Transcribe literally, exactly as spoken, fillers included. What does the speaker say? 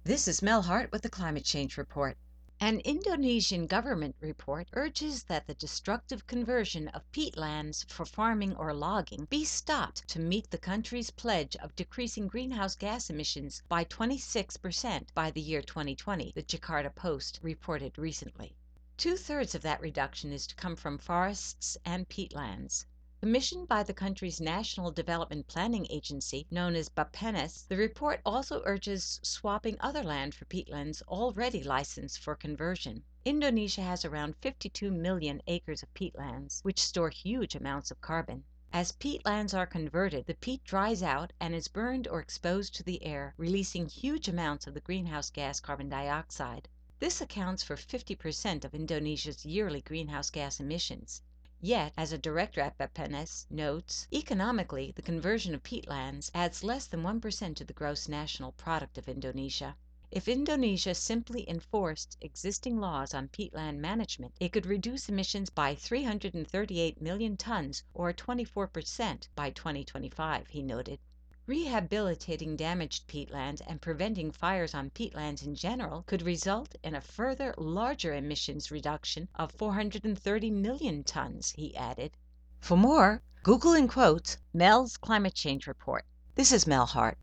This is Mel Hart with the Climate Change Report. An Indonesian government report urges that the destructive conversion of peatlands for farming or logging be stopped to meet the country's pledge of decreasing greenhouse gas emissions by twenty-six percent by the year twenty twenty, the Jakarta Post reported recently. Two-thirds of that reduction is to come from forests and peatlands. Commissioned by the country's National Development Planning Agency, known as Bappenas, the report also urges swapping other land for peatlands already licensed for conversion. Indonesia has around fifty-two million acres of peatlands, which store huge amounts of carbon. As peatlands are converted, the peat dries out and is burned or exposed to the air, releasing huge amounts of the greenhouse gas carbon dioxide. This accounts for fifty percent of Indonesia's yearly greenhouse gas emissions. Yet, as a director at Bappenas notes, economically, the conversion of peatlands adds less than one percent to the gross national product of Indonesia. If Indonesia simply enforced existing laws on peatland management, it could reduce emissions by three hundred thirty-eight million tons, or twenty-four percent, by twenty twenty-five, he noted. Rehabilitating damaged peatlands and preventing fires on peatlands in general could result in a further larger emissions reduction of four hundred thirty million tons, he added. For more, Google and quote Mel's Climate Change Report. This is Mel Hart.